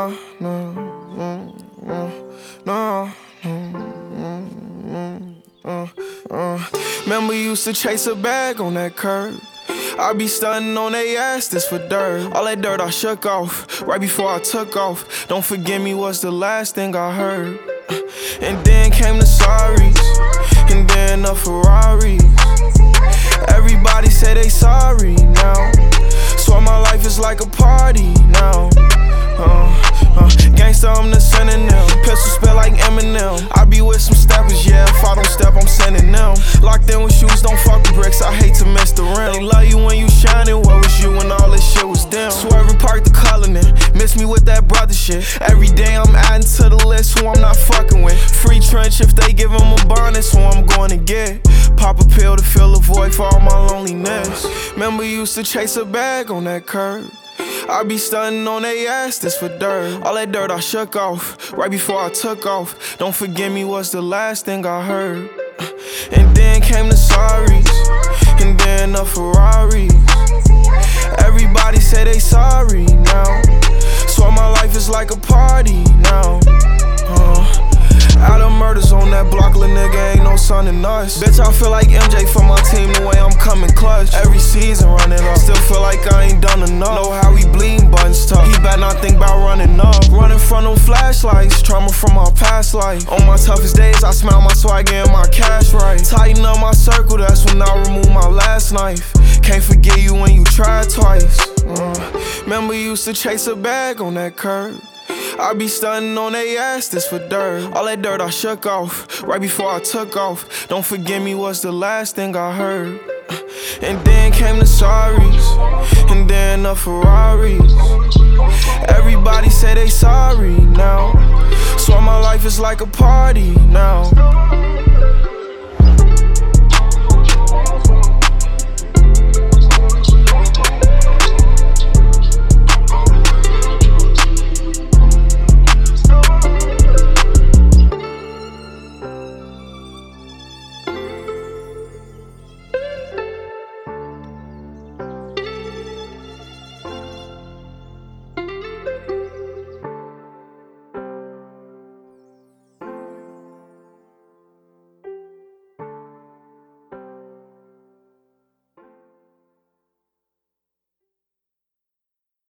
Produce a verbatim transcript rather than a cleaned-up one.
no, no, no, no, no, uh, uh. Remember you used to chase a bag on that curb. I be stunting on they ass, this for dirt. All that dirt I shook off, right before I took off. Don't forgive me was the last thing I heard. And then came the sorries, and then the Ferraris. Everybody say they sorry now. Swear my life is like a party now. Uh, uh, gangsta, I'm the synonym. Pistol spell like Eminem. I be with some steppers, yeah. If I don't step, I'm sending them. Locked in with shoes, don't fuck with bricks. I hate to miss the rim. They love you when you shining. Where was you when all this shit was them? Swerving, park the Cullinan. Miss me with that brother shit. Every day I'm adding to the list who I'm not fucking with. Free trench if they give them a bonus, who I'm going to get. Pop a pill to fill the void for all my loneliness. Remember you used to chase a bag on that curb. I be stunting on they ass, this for dirt. All that dirt I shook off, right before I took off. Don't forgive me was the last thing I heard. And then came the sorries, and then the Ferraris. Everybody say they sorry now. Swear my life is like a party now. uh. Adam murders on that block, lil' nigga ain't no son in us. Bitch, I feel like M J for my team, the way I'm coming clutch. Every season running up, still feel like I ain't done enough. Know how we bleeding, buttons tough. He better not think about running up. Running from them flashlights, trauma from my past life. On my toughest days, I smell my swag and my cash right. Tighten up my circle, that's when I remove my last knife. Can't forget you when you tried twice. uh. Remember you used to chase a bag on that curb. I be stunting on they ass, this for dirt. All that dirt I shook off, right before I took off. Don't forgive me was the last thing I heard. And then came the sorries, and then the Ferraris. Everybody say they sorry now. Swear my life is like a party now.